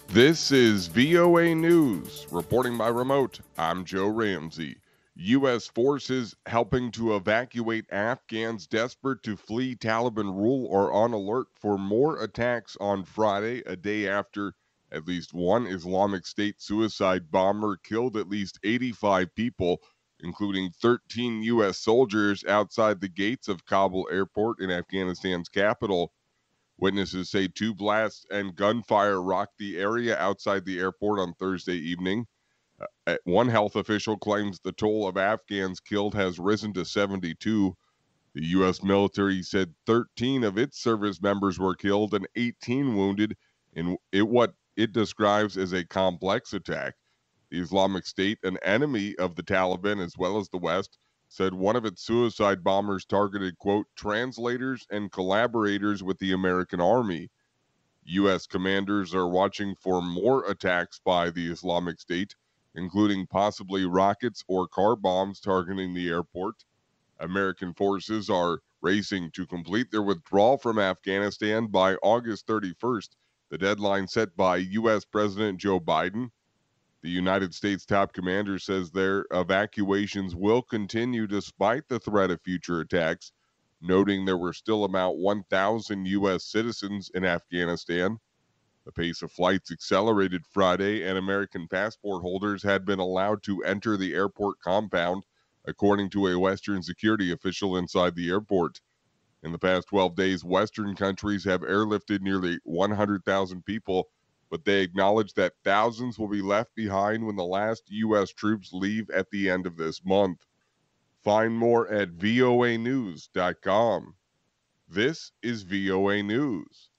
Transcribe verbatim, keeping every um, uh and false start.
This is V O A News. Reporting by remote, I'm Joe Ramsey. U S forces helping to evacuate Afghans desperate to flee Taliban rule are on alert for more attacks on Friday, a day after at least one Islamic State suicide bomber killed at least eighty-five people, including thirteen U S soldiers outside the gates of Kabul airport in Afghanistan's capital. Witnesses say two blasts and gunfire rocked the area outside the airport on Thursday evening. Uh, one health official claims the toll of Afghans killed has risen to seventy-two. The U S military said thirteen of its service members were killed and eighteen wounded in it, what it describes as a complex attack. The Islamic State, an enemy of the Taliban as well as the West, said one of its suicide bombers targeted, quote, translators and collaborators with the American army. U S commanders are watching for more attacks by the Islamic State, including possibly rockets or car bombs targeting the airport. American forces are racing to complete their withdrawal from Afghanistan by August thirty-first, the deadline set by U S. President Joe Biden. The United States top commander says their evacuations will continue despite the threat of future attacks, noting there were still about one thousand U S citizens in Afghanistan. The pace of flights accelerated Friday, and American passport holders had been allowed to enter the airport compound, according to a Western security official inside the airport. In the past twelve days, Western countries have airlifted nearly one hundred thousand people, but they acknowledge that thousands will be left behind when the last U S troops leave at the end of this month. Find more at V O A news dot com. This is V O A News.